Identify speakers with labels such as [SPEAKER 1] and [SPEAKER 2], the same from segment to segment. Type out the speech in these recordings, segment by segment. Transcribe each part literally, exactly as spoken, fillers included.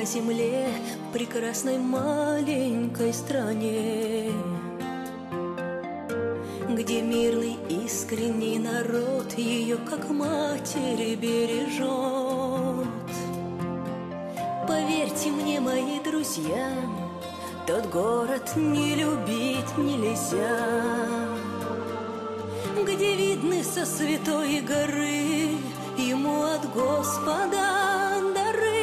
[SPEAKER 1] земле, в прекрасной маленькой стране, где мирный искренний народ ее как матери бережет. Поверьте мне, мои друзья, тот город не любить нельзя, где видны со святой горы ему от Господа дары.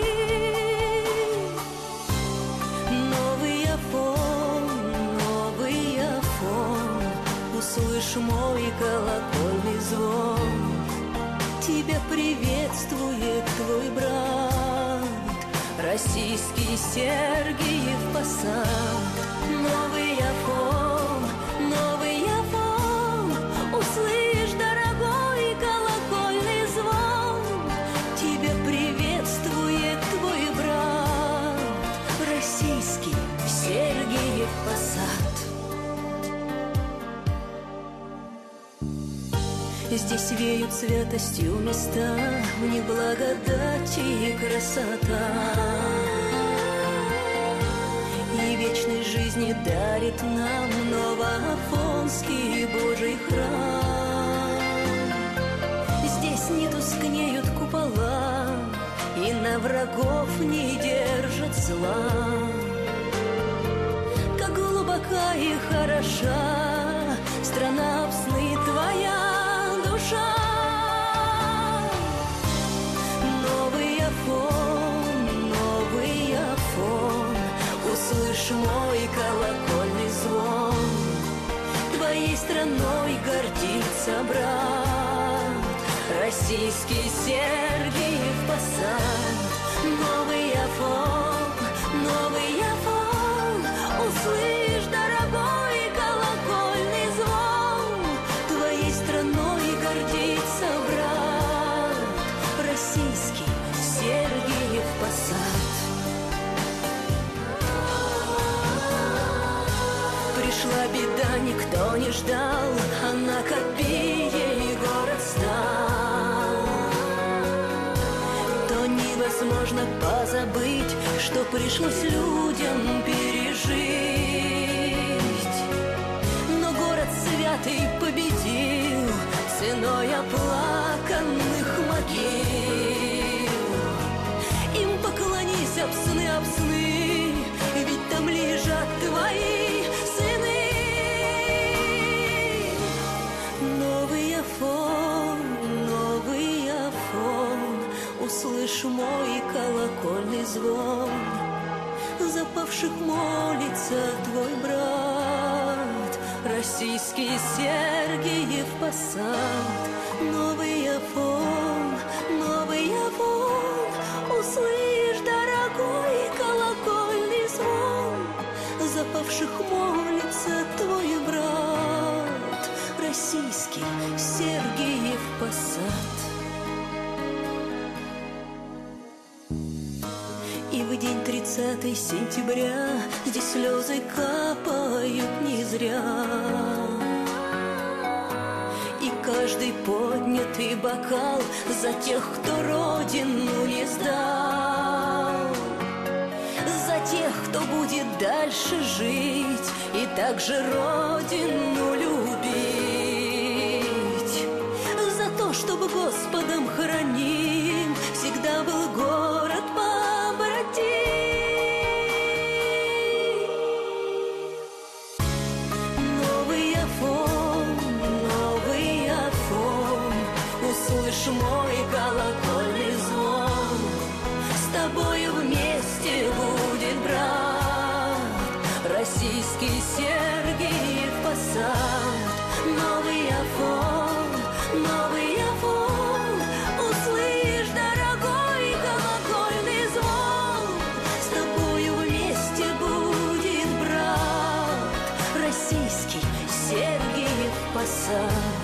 [SPEAKER 1] Новый Афон, новый Афон, услышь мой колокольный звон. Тебя приветствует твой брат, российский Сергиев Посад. Новый Афон, новый Афон, услышь, дорогой, колокольный звон. Тебя приветствует твой брат, российский Сергиев Посад. Здесь веют святостью места, в них благодать и красота, и вечной жизни дарит нам новоафонский Божий храм. Здесь не тускнеют купола, и на врагов не держат зла. Как глубока и хороша страна в сны твоя душа. Новый Афон, новый Афон, услышь мой колокольный звон. Твоей страной гордится брат, российский Сергиев Посад. Новый Афон, новый Афон, услышь, дорогой, колокольный звон. Твоей страной гордится брат, российский Сергиев Посад. Пришла беда, никто не ждал, она копией город стал. То невозможно позабыть, что пришлось людям пережить. Но город святый победил ценой оплаканных могил. Им поклонись, об сны, об сны, ведь там лежат твои сыны. Новый Афон, новый Афон, услышь мой колокольный звон. За павших молится твой брат, российский Сергиев Посад. Новый Афон, новый Афон, услышь, дорогой, колокольный звон. За павших молится твой брат, российский Сергиев Посад. И в день тридцатого сентября здесь слезы капают не зря. И каждый поднятый бокал за тех, кто родину не сдал, за тех, кто будет дальше жить и также родину любить, за то, чтобы Господом храним всегда был город побратим. Новый Афон, новый Афон, услышь мой колокольный звон. С тобою вместе будет брат, российский Сергиев Посад. Новый Афон, новый Афон, услышь, дорогой, колокольный звон. С тобою вместе будет брат, российский Сергиев Посад.